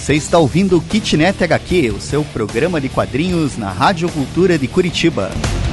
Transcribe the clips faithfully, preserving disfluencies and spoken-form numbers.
Você está ouvindo o Kitnet H Q, o seu programa de quadrinhos na Rádio Cultura de Curitiba.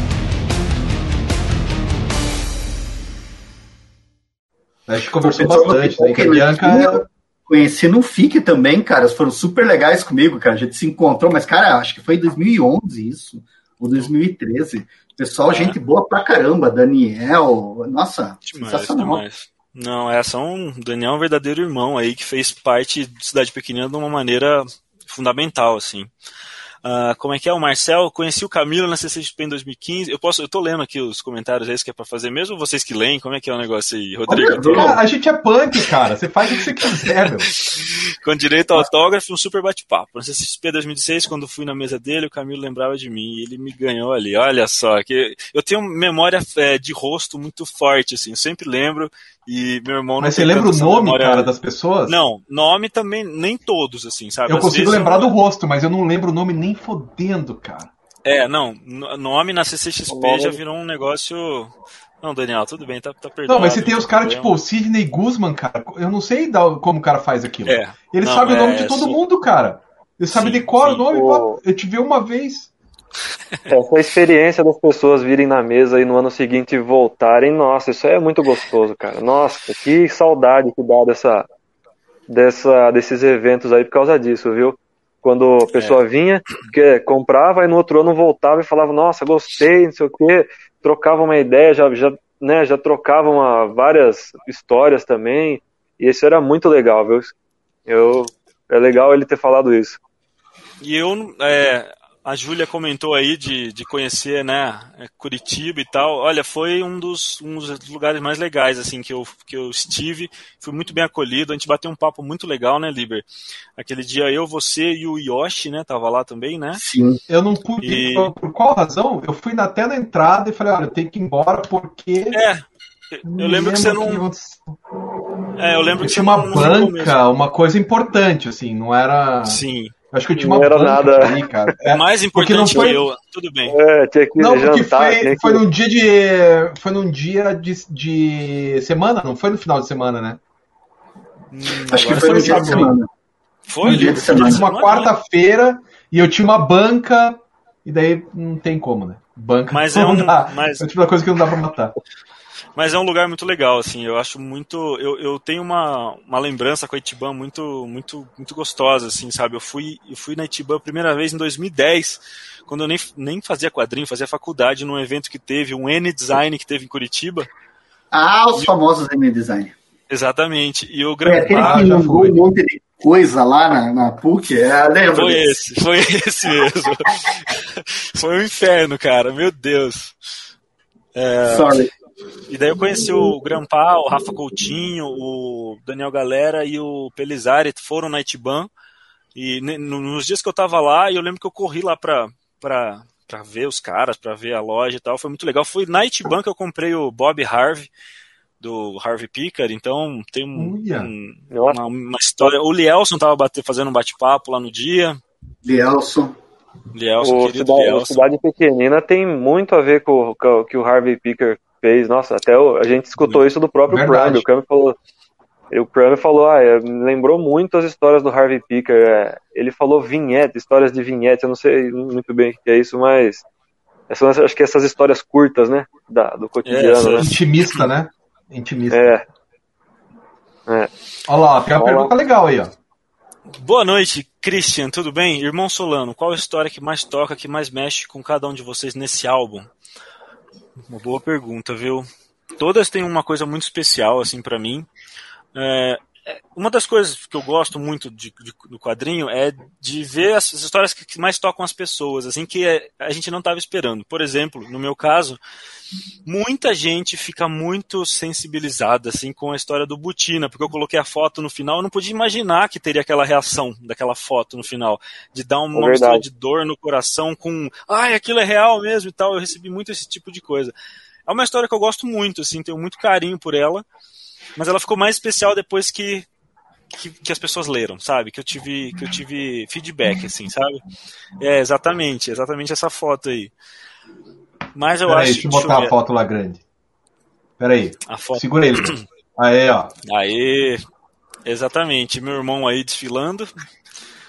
A gente conversou bastante, né? Que a Bianca... Conheci no F I C também, cara. Eles foram super legais comigo, cara. A gente se encontrou, mas, cara, acho que foi em dois mil e onze isso, ou dois mil e treze. Pessoal, é. Gente boa pra caramba. Daniel, nossa, demais, sensacional. Demais. Não, é só um Daniel é um verdadeiro irmão aí que fez parte de Cidade Pequenina de uma maneira fundamental, assim. Uh, como é que é o Marcel? Conheci o Camilo na C C X P em dois mil e quinze. Eu posso, eu tô lendo aqui os comentários aí que é pra fazer mesmo, ou vocês que leem? Como é que é o negócio aí, Rodrigo? Tô... Cara, a gente é punk, cara. Você faz o que você quiser, meu. Com direito ao autógrafo, um super bate-papo. Na C C X P dois mil e dezesseis, quando fui na mesa dele, o Camilo lembrava de mim e ele me ganhou ali. Olha só, que eu tenho memória é, de rosto muito forte, assim. Eu sempre lembro. E meu irmão não. Mas você lembra o nome, memória... cara, das pessoas? Não, nome também, nem todos, assim, sabe? Eu Às consigo lembrar eu... do rosto, mas eu não lembro o nome nem fodendo, cara. É, não, nome na C C X P nome... já virou um negócio... Não, Daniel, tudo bem, tá, tá perdoado. Não, mas você tem os caras tipo o Sidney Guzman, cara, eu não sei como o cara faz aquilo. É, ele não, sabe é, o nome de todo sim. mundo, cara. Ele sabe decorar o nome, o... eu te vi uma vez. Essa experiência das pessoas virem na mesa e no ano seguinte voltarem, nossa, isso é muito gostoso, cara. Nossa, que saudade que dá dessa, dessa, desses eventos aí por causa disso, viu? Quando a pessoa é. vinha, que comprava e no outro ano voltava e falava, nossa, gostei, não sei o quê, trocava uma ideia, já, já, né, já trocava uma, várias histórias também, e isso era muito legal, viu? Eu, é legal ele ter falado isso. E eu, é... A Júlia comentou aí de, de conhecer, né, Curitiba e tal. Olha, foi um dos, um dos lugares mais legais, assim, que eu, que eu estive. Fui muito bem acolhido. A gente bateu um papo muito legal, né, Liber? Aquele dia eu, você e o Yoshi, né, tava lá também, né? Sim. Eu não pude. E... Por qual razão? Eu fui até na entrada e falei, olha, eu tenho que ir embora porque... É, eu lembro que você não... Que... É, eu lembro que tinha uma banca, uma coisa importante, assim, não era... Sim. Acho que eu tinha uma não era nada ali, cara. É, mais importante não foi... que eu, tudo bem. É, tinha que não, porque jantar, foi, que... foi num dia de. Foi num dia de, de semana, não foi no final de semana, né? Hum, Acho que foi no dia de semana. Foi? No dia de semana. Uma quarta-feira e eu tinha uma banca, e daí não tem como, né? Banca mas não é um, dá. Mas... É tipo uma coisa que não dá pra matar. Mas é um lugar muito legal, assim, eu acho muito... Eu, eu tenho uma, uma lembrança com a Itiban muito, muito, muito gostosa, assim, sabe? Eu fui, eu fui na Itiban a primeira vez em dois mil e dez, quando eu nem, nem fazia quadrinho, fazia faculdade, num evento que teve, um N-Design que teve em Curitiba. Ah, os e famosos N-Design. Exatamente. E o Gran... É aquele ah, que mandou um monte de coisa lá na, na P U C, é, lembra? Foi esse, foi esse mesmo. Foi um inferno, cara, meu Deus. É... Sorry. E daí eu conheci o Grampá, o Rafa Coutinho, o Daniel Galera e o Pelizari, foram na Itiban. E nos dias que eu tava lá, eu lembro que eu corri lá pra, pra, pra ver os caras, pra ver a loja e tal. Foi muito legal. Foi na Itiban que eu comprei o Bob Harvey, do Harvey Pickard. Então tem um, um, uma, uma história. O Lielson tava bate, fazendo um bate-papo lá no dia. Lielson. Lielson, o querido cidade, Lielson. Cidade Pequenina tem muito a ver com o que o Harvey Pickard fez. Nossa, até o, a gente escutou isso do próprio Prime. O Prime falou, o Prime falou, ah, é, lembrou muito as histórias do Harvey Pickard. É, ele falou vinhete, histórias de vinhete. Eu não sei muito bem o que é isso, mas são, acho que essas histórias curtas, né, da, do cotidiano. É, né? Intimista, né? Intimista. É. é. Olha lá, tem uma Olha pergunta lá. legal aí, ó. Boa noite, Christian, tudo bem? Irmão Solano, qual a história que mais toca, que mais mexe com cada um de vocês nesse álbum? Uma boa pergunta, viu? Todas têm uma coisa muito especial, assim, pra mim. É, uma das coisas que eu gosto muito de, de, do quadrinho é de ver as, as histórias que, que mais tocam as pessoas, assim, que é, a gente não estava esperando. Por exemplo, no meu caso, muita gente fica muito sensibilizada, assim, com a história do Butina, porque eu coloquei a foto no final, eu não podia imaginar que teria aquela reação daquela foto no final, de dar uma, uma mistura de dor no coração com, ai, aquilo é real mesmo e tal. Eu recebi muito esse tipo de coisa. É uma história que eu gosto muito, assim, tenho muito carinho por ela, mas ela ficou mais especial depois que, que, que as pessoas leram, sabe? Que eu tive, que eu tive feedback, assim, sabe? É, exatamente, exatamente essa foto aí. Mas eu Pera acho... aí, deixa eu botar deixa eu a foto lá grande. Pera aí, a foto... segura ele. Aí, ó. Aí, exatamente, meu irmão aí desfilando.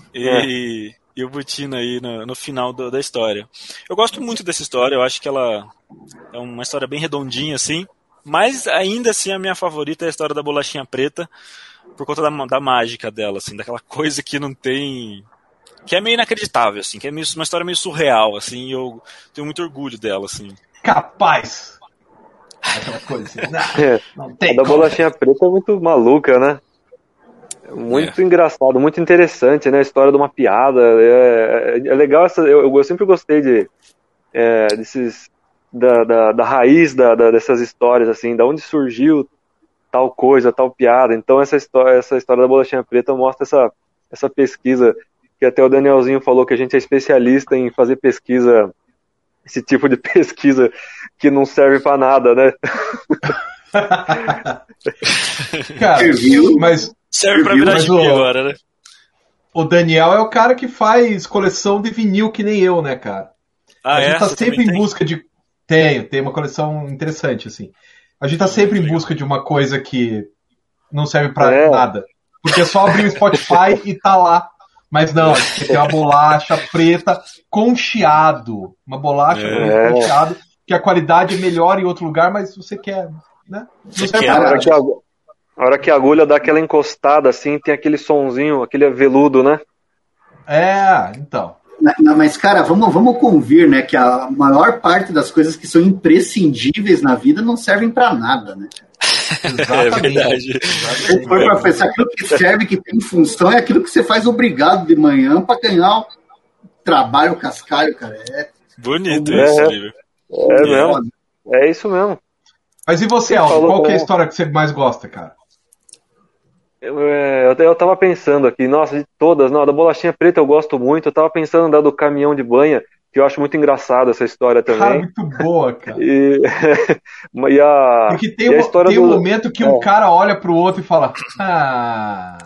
e, é. e o Butino aí no, no final do, da história. Eu gosto muito dessa história, eu acho que ela é uma história bem redondinha, assim, mas ainda assim a minha favorita é a história da bolachinha preta, por conta da, da mágica dela, assim, daquela coisa que não tem... que é meio inacreditável, assim, que é meio, uma história meio surreal, assim, e eu tenho muito orgulho dela, assim. Capaz! Aquela coisa assim, não, não tem a da como. bolachinha preta é muito maluca, né? Muito é. engraçado, muito interessante, né? A história de uma piada. É, é, é legal essa. Eu, eu sempre gostei de é, desses da, da, da raiz da, da, dessas histórias, assim, da onde surgiu tal coisa, tal piada. Então essa história, essa história da bolachinha preta mostra essa, essa pesquisa que até o Danielzinho falou que a gente é especialista em fazer pesquisa, esse tipo de pesquisa que não serve pra nada, né? Cara, mas serve pra virar gibi agora, né? O Daniel é o cara que faz coleção de vinil que nem eu, né, cara? Ah, a gente é? tá Você sempre em tem? busca de... Tenho, tem uma coleção interessante, assim. A gente tá sempre em busca de uma coisa que não serve pra é. nada. Porque é só abrir o Spotify e tá lá. Mas não, você tem uma bolacha preta com chiado. Uma bolacha é. com chiado, que a qualidade é melhor em outro lugar, mas você quer, né? Não você serve quer, pra nada. A hora, a hora que a agulha dá aquela encostada assim, tem aquele sonzinho, aquele veludo, né? É, então. Não, mas, cara, vamos, vamos convir, né, que a maior parte das coisas que são imprescindíveis na vida não servem pra nada, né? Exatamente. É verdade. Se for pra pensar, aquilo que serve, que tem função, é aquilo que você faz obrigado de manhã pra ganhar o trabalho cascalho, cara. É bonito é, isso, livro. É, é mesmo. É isso mesmo. Mas e você, Aldo? Qual que é a história que você mais gosta, cara? Eu, eu, eu tava pensando aqui, nossa, de todas, não, a da bolachinha preta eu gosto muito, eu tava pensando da do caminhão de banha, que eu acho muito engraçada essa história também. Cara, muito boa, cara. E, e a, Porque tem, e a um, história tem do... um momento que é. um cara olha pro outro e fala, ah...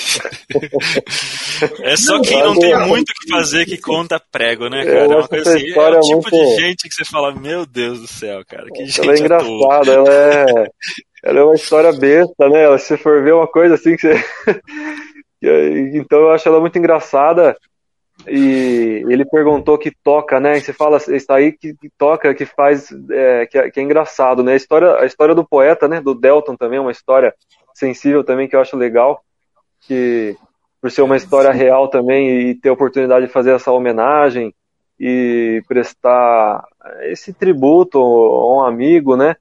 É só não, quem não tem é, muito o que fazer que conta prego, né, cara? É uma coisa assim, é o tipo muito... de gente que você fala, meu Deus do céu, cara, que gente ela é engraçada, ela é... ela é uma história besta, né? Se for ver uma coisa assim que você... Então eu acho ela muito engraçada. E ele perguntou que toca, né? E você fala, isso aí que, que toca, que faz, é, que, é, que é engraçado, né? A história, a história do poeta, né? Do Delton também, uma história sensível também que eu acho legal, que por ser uma história real também e ter a oportunidade de fazer essa homenagem e prestar esse tributo a um amigo, né?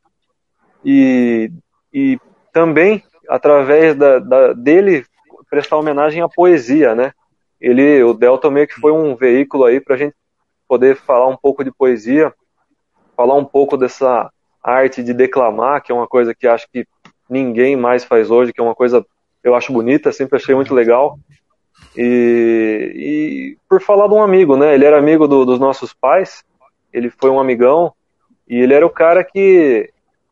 E, e também através da, da, dele prestar homenagem à poesia, né? Ele, o Delton meio que foi um veículo aí para a gente poder falar um pouco de poesia, falar um pouco dessa arte de declamar, que é uma coisa que acho que ninguém mais faz hoje, que é uma coisa eu acho bonita, sempre achei muito legal. E, e por falar de um amigo, né? Ele era amigo do, dos nossos pais, ele foi um amigão, e ele era o cara que,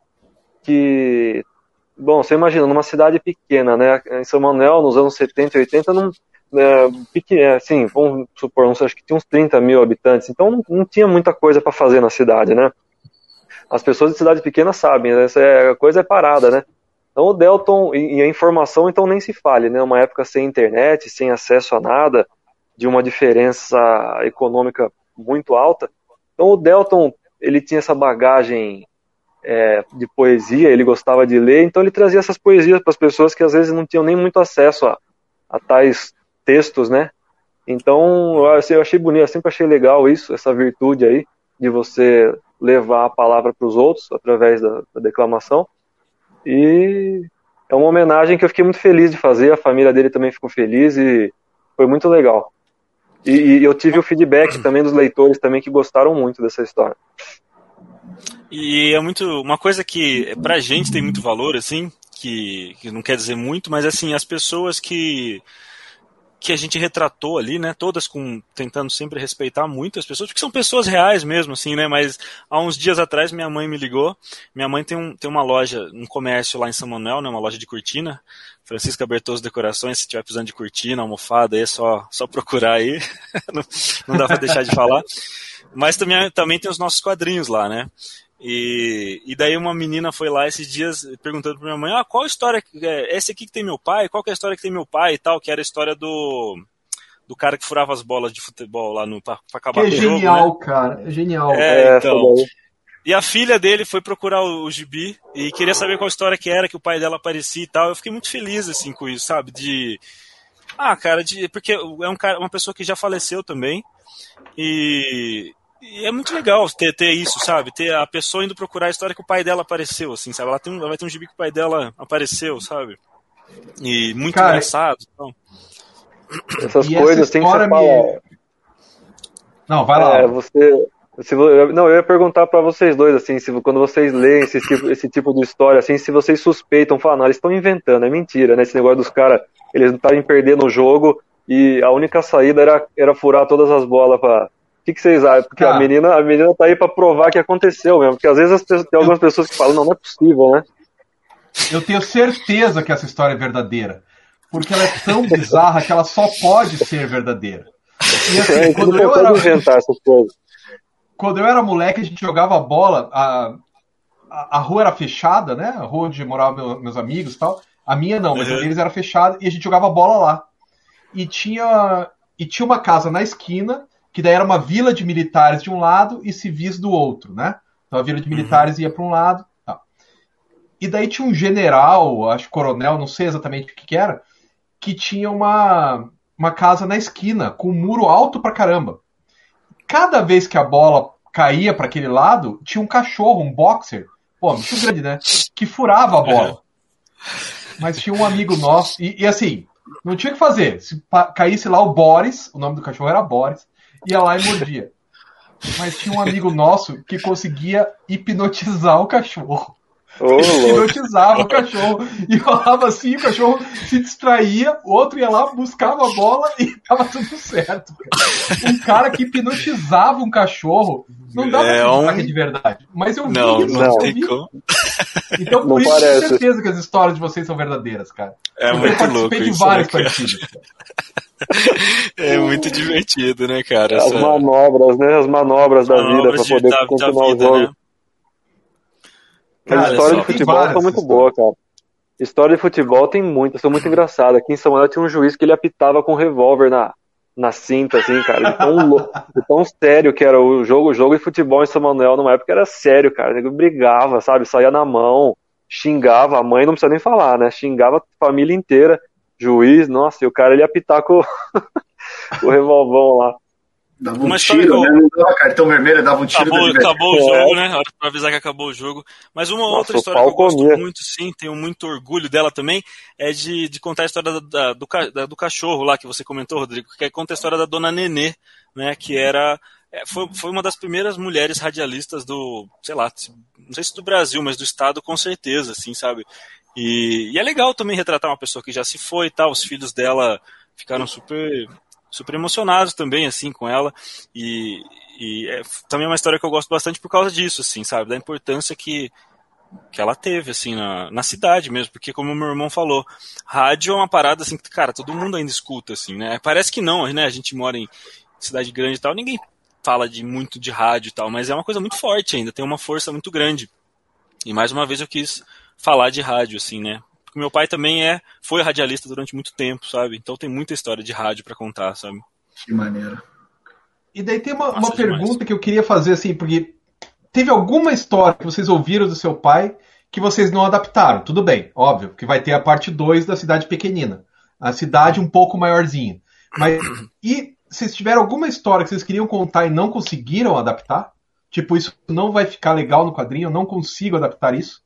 que bom, você imagina, numa cidade pequena, né? Em São Manuel, nos anos setenta e oitenta, não... É, pequeno, assim, vamos supor, não sei, acho que tinha uns trinta mil habitantes, então não, não tinha muita coisa para fazer na cidade, né? As pessoas de cidade pequena sabem, essa é, a coisa é parada, né? Então o Delton, e, e a informação então nem se fale, né? Uma época sem internet, sem acesso a nada, de uma diferença econômica muito alta. Então o Delton, ele tinha essa bagagem é, de poesia, ele gostava de ler, então ele trazia essas poesias para as pessoas que às vezes não tinham nem muito acesso a, a tais textos, né? Então, eu achei bonito, eu sempre achei legal isso, essa virtude aí, de você levar a palavra para os outros, através da, da declamação, e é uma homenagem que eu fiquei muito feliz de fazer, a família dele também ficou feliz, e foi muito legal. E, e eu tive o feedback também dos leitores também, que gostaram muito dessa história. E é muito, uma coisa que pra gente tem muito valor, assim, que, que não quer dizer muito, mas assim, as pessoas que que a gente retratou ali, né, todas com, tentando sempre respeitar muito as pessoas, porque são pessoas reais mesmo, assim, né, mas há uns dias atrás minha mãe me ligou, minha mãe tem, um, tem uma loja, um comércio lá em São Manuel, né, uma loja de cortina, Francisca Bertoso Decorações, se tiver precisando de cortina, almofada, aí é só, só procurar aí, não, não dá pra deixar de falar, mas também, também tem os nossos quadrinhos lá, né. E, e daí uma menina foi lá esses dias perguntando pra minha mãe, ah, qual a história, é esse aqui que tem meu pai, qual que é a história que tem meu pai e tal, que era a história do, do cara que furava as bolas de futebol lá no, pra, pra acabar que é com o jogo, genial, né? cara. É genial. É, É, então. essa daí. E a filha dele foi procurar o, o gibi e queria saber qual história que era, que o pai dela aparecia e tal. Eu fiquei muito feliz, assim, com isso, sabe? De... Ah, cara, de... porque é um cara, uma pessoa que já faleceu também. E... e é muito legal ter, ter isso, sabe? Ter a pessoa indo procurar a história que o pai dela apareceu, assim, sabe? Ela, tem, ela vai ter um gibi que o pai dela apareceu, sabe? E muito Cara, engraçado. Então. Essas E coisas essa tem que ser história me... falar. Não, vai lá. É, você. Se, vo- não, eu ia perguntar pra vocês dois, assim, se quando vocês leem esse tipo, esse tipo de história, assim, se vocês suspeitam, falam, não, eles estão inventando, é mentira, né? Esse negócio dos caras, eles não estarem perdendo o jogo e a única saída era, era furar todas as bolas pra. O que, que vocês acham? Porque a Cara. menina, a menina tá aí pra provar que aconteceu mesmo. Porque às vezes as pessoas- tem algumas pessoas que falam, não, não é possível, né? Eu tenho certeza que essa história é verdadeira. Porque ela é tão bizarra que ela só pode ser verdadeira. E A assim, gente quando não eu consegue era, inventar essas coisas. quando eu era moleque, a gente jogava bola. A, a, a rua era fechada, né? A rua onde moravam meu- meus amigos e tal. A minha não, mas a Uhum. deles era fechada e a gente jogava bola lá. E tinha, e tinha uma casa na esquina, que daí era uma vila de militares de um lado e civis do outro, né? Então a vila de militares ia para um lado. Tá. E daí tinha um general, acho coronel, não sei exatamente o que, que era, que tinha uma, uma casa na esquina, com um muro alto pra caramba. Cada vez que a bola caía para aquele lado, tinha um cachorro, um boxer, pô, bicho grande, né? Que furava a bola. Mas tinha um amigo nosso, e, e assim, não tinha o que fazer. Se pa- caísse lá o Boris, o nome do cachorro era Boris, ia lá e mordia. Mas tinha um amigo nosso que conseguia hipnotizar o cachorro. Ô, louco. Hipnotizava o cachorro. E falava assim, o cachorro se distraía, o outro ia lá, buscava a bola e tava tudo certo. Cara. Um cara que hipnotizava um cachorro, não dá pra É acreditar um- que é de verdade. Mas eu vi Não, isso, não eu tem vi. como. Então Não por isso eu parece. tenho certeza que as histórias de vocês são verdadeiras, cara. É eu muito participei louco de isso, vários né, cara? partidos. Cara. É muito divertido, né, cara? As Essa manobras, né? As manobras da vida manobras pra de- poder da, da continuar o vida, jogo. né? Mas Olha história só. de Tem futebol várias são muito histórias. boa, cara. História de futebol tem muitas, são muito engraçadas. Aqui em Samuel tinha um juiz que ele apitava com um revólver na, na cinta, assim, cara. De tão, lou- de tão sério que era o jogo. O jogo de futebol em São Manuel, numa época, era sério, cara. Ele brigava, sabe? Saía na mão, xingava. A mãe não precisa nem falar, né? Xingava a família inteira. Juiz, nossa, e o cara ele ia apitar com, com o revolvão lá. Dava um Uma história tiro, que eu- né? Não dava cartão vermelho, dava um tiro Acabou, do adversário. acabou o É. jogo, né? A hora pra avisar que acabou o jogo. Mas uma Nossa, outra o história que pau eu gosto comia. muito, sim, tenho muito orgulho dela também, é de, de contar a história da- da- do, ca- da- do cachorro lá que você comentou, Rodrigo, que é- conta a história da Dona Nenê, né? Que era. é, Foi, foi uma das primeiras mulheres radialistas do, sei lá, não sei se do Brasil, mas do estado com certeza, assim, sabe? E, e é legal também retratar uma pessoa que já se foi e tal, os filhos dela ficaram super super emocionados também, assim, com ela, e, e é também uma história que eu gosto bastante por causa disso, assim, sabe, da importância que, que ela teve, assim, na, na cidade mesmo, porque como o meu irmão falou, rádio é uma parada, assim, que, cara, todo mundo ainda escuta, assim, né, parece que não, né, a gente mora em cidade grande e tal, ninguém fala de muito de rádio e tal, mas é uma coisa muito forte ainda, tem uma força muito grande, e mais uma vez eu quis falar de rádio, assim, né, porque meu pai também é, foi radialista durante muito tempo, sabe? Então tem muita história de rádio pra contar, sabe? Que maneiro. E daí tem uma, Nossa, uma demais. pergunta que eu queria fazer, assim, porque teve alguma história que vocês ouviram do seu pai que vocês não adaptaram? Tudo bem, óbvio, que vai ter a parte dois da cidade pequenina. A cidade um pouco maiorzinha. Mas, e vocês tiveram alguma história que vocês queriam contar e não conseguiram adaptar? Tipo, isso não vai ficar legal no quadrinho, eu não consigo adaptar isso?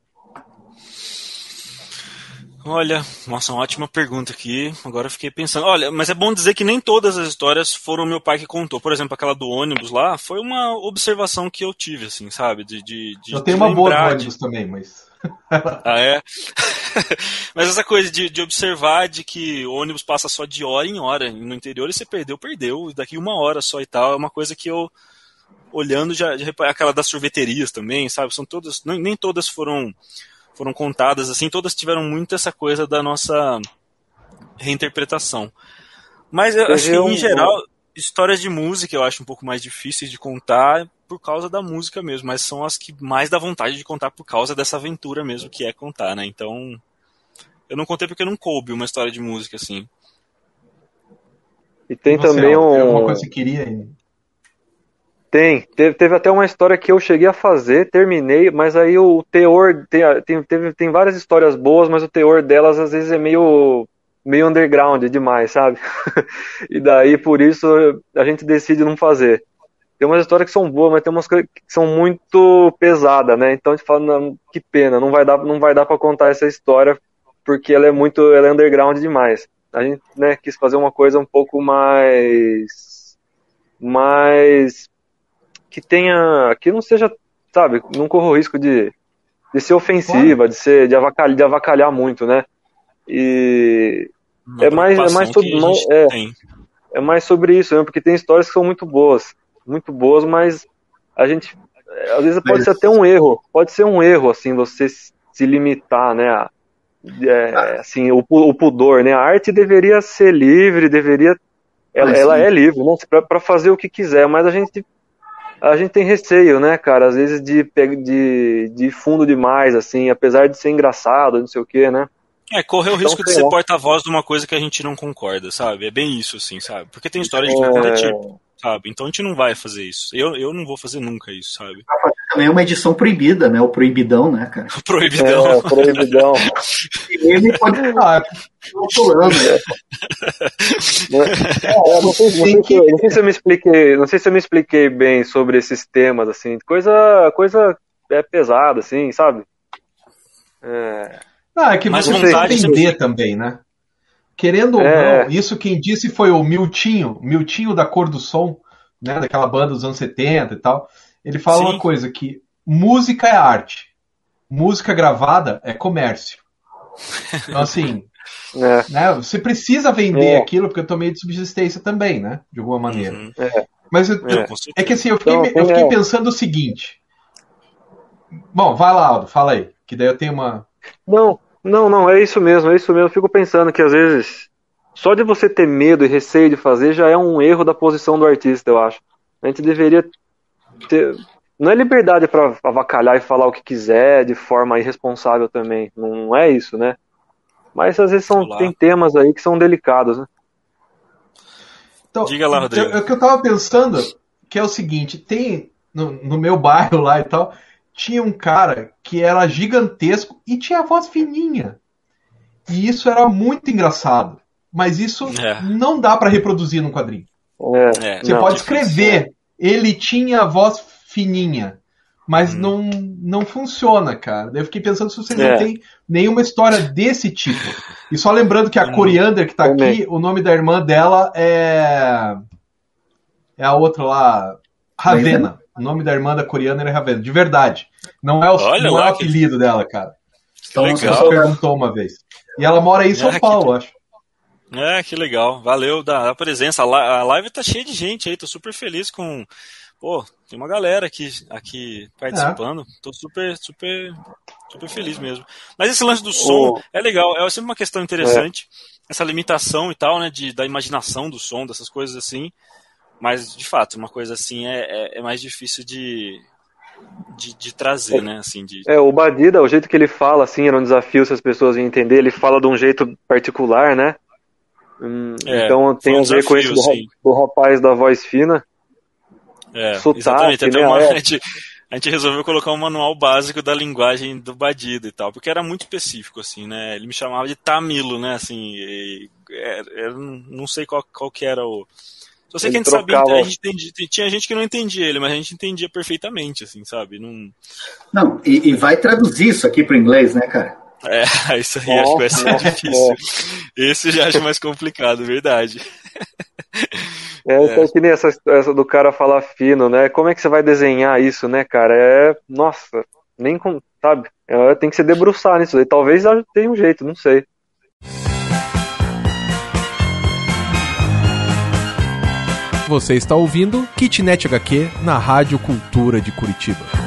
Olha, nossa, uma ótima pergunta aqui. Agora eu fiquei pensando. Olha, mas é bom dizer que nem todas as histórias foram meu pai que contou. Por exemplo, aquela do ônibus lá, foi uma observação que eu tive, assim, sabe? De, de, de Eu tenho de uma boa do lembrar de- ônibus também, mas... Ah, é? Mas essa coisa de, de observar de que o ônibus passa só de hora em hora no interior e você perdeu, perdeu. Daqui uma hora só e tal. É uma coisa que eu, olhando, já, já reparei. Aquela das sorveterias também, sabe? São todas, nem, nem todas foram, foram contadas assim. Todas tiveram muito essa coisa da nossa reinterpretação. Mas eu acho que, um- em geral, histórias de música eu acho um pouco mais difíceis de contar por causa da música mesmo, mas são as que mais dá vontade de contar por causa dessa aventura mesmo que é contar, né? Então, eu não contei porque não coube uma história de música assim. E tem E você, também Aldo, um... tem alguma coisa que você queria aí? Tem, teve, teve até uma história que eu cheguei a fazer, terminei, mas aí o teor, tem, tem, teve, tem várias histórias boas, mas o teor delas às vezes é meio, meio underground demais, sabe? E daí por isso a gente decide não fazer. Tem umas histórias que são boas, mas tem umas coisas que são muito pesadas, né? Então a gente fala, não, que pena, não vai dar, não vai dar pra contar essa história, porque ela é muito, ela é underground demais. A gente, né, quis fazer uma coisa um pouco mais, mais que tenha, que não seja, sabe, não corra o risco de, de ser ofensiva, Claro. de ser, de avacalhar, de avacalhar muito, né? E Uma é mais, é mais preocupação sobre, que a mais- gente é, tem. é mais sobre isso, né? Porque tem histórias que são muito boas, muito boas, mas a gente, é, às vezes pode Mas- ser até um erro, pode ser um erro, assim, você se limitar, né? A, é, assim, o, pu- o pudor, né? A arte deveria ser livre, deveria, ela, Mas ela sim. é livre, né? Para fazer o que quiser, mas a gente a gente tem receio, né, cara, às vezes de, pe- de, de ir fundo demais, assim, apesar de ser engraçado, não sei o que, né? É, correr o Então, risco de sei ser lá. porta-voz de uma coisa que a gente não concorda, sabe? É bem isso, assim, sabe? Porque tem história de tudo quanto é tipo, sabe? Então a gente não vai fazer isso. Eu, eu não vou fazer nunca isso, sabe? Também é uma edição proibida, né? O proibidão, né, cara? Proibidão. É, proibidão. E ele pode Ah, estar falando, né? É, não, sei, não, sei se, eu- não sei se eu me expliquei, não sei se eu me expliquei bem sobre esses temas, assim, coisa, coisa é pesada, assim, sabe? É, ah, é que Mas você precisa vontade vender sempre- também, né? Querendo ou É. não, isso quem disse foi o Miltinho, Miltinho da Cor do Som, né? Daquela banda dos anos setenta e tal. Ele fala Sim. uma coisa, que música é arte, música gravada é comércio. Então, assim, é, né? Você precisa vender É. aquilo, porque eu tô meio de subsistência também, né? De alguma maneira. Uhum. Mas eu- É. eu- é que assim, eu fiquei, Então, eu fiquei é. pensando o seguinte. Bom, vai lá, Aldo, fala aí. Que daí eu tenho uma. Não, não, não, é isso mesmo, é isso mesmo. Eu fico pensando que às vezes só de você ter medo e receio de fazer já é um erro da posição do artista, eu acho. A gente deveria ter. Não é liberdade para avacalhar e falar o que quiser de forma irresponsável também. Não é isso, né? Mas às vezes são, Olá. tem temas aí que são delicados, né? Então, Diga lá, Rodrigo. eu- O que eu tava pensando, que é o seguinte, tem no, no meu bairro lá e tal, tinha um cara que era gigantesco e tinha a voz fininha. E isso era muito engraçado. Mas isso É. não dá pra reproduzir num quadrinho. É, É, Você não, pode difícil. escrever, ele tinha a voz fininha, mas Uhum. não, não funciona, cara. Daí eu fiquei pensando se vocês É. não têm nenhuma história desse tipo. E só lembrando que a Hum, Coriander que tá também. aqui, o nome da irmã dela é. É a outra lá, Ravena. O nome da irmã da Coriander é Ravena, de verdade. Não é o, Olha não lá é o que- apelido dela, cara. Então, Legal. você Ela só- perguntou uma vez. E ela mora aí em São Ah, que Paulo, tri- acho. É, que legal. Valeu da, da presença. A, li- a live tá cheia de gente aí. Tô super feliz com. Pô, tem uma galera aqui, aqui participando. Tô super, super, super feliz mesmo. Mas esse lance do som O- é legal. É sempre uma questão interessante. Essa limitação e tal, né? De, da imaginação do som, dessas coisas assim. Mas, de fato, uma coisa assim é, é, é mais difícil de, de, de trazer, né? Assim, de, É, o Badida, o jeito que ele fala, assim, era um desafio se as pessoas iam entender. Ele fala de um jeito particular, né? Hum, É, então tem foi um a ver com desafio, isso do, ra- assim. do rapaz da voz fina. É, Sotaque, exatamente. Até né? uma, É. a, gente, a gente resolveu colocar um manual básico da linguagem do Badida e tal, porque era muito específico, assim, né? Ele me chamava de Tamilo, né? Assim, e, é, eu não não sei qual, qual que era o. Só sei que a Ele gente sabia, trocava- a gente entendia, tinha gente que não entendia ele, mas a gente entendia perfeitamente, assim, sabe? Não, Não, e, e vai traduzir isso aqui para inglês, né, cara? é, isso aí acho que vai ser Nossa, difícil. Esse eu já acho mais complicado, verdade. É, então, que nem essa, essa do cara falar fino, né? Como é que você vai desenhar isso, né, cara? É. Nossa, nem com. Sabe? É, tem que se debruçar nisso aí. Talvez tenha um jeito, não sei. Você está ouvindo Kitnet H Q na Rádio Cultura de Curitiba.